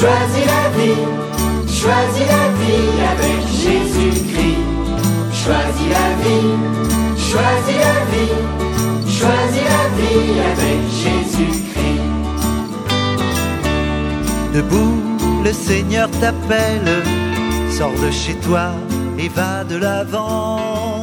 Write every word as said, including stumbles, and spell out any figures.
Choisis la vie, choisis la vie avec Jésus-Christ. Choisis la vie, choisis la vie, choisis la vie avec Jésus-Christ. Debout, le Seigneur t'appelle, sors de chez toi et va de l'avant.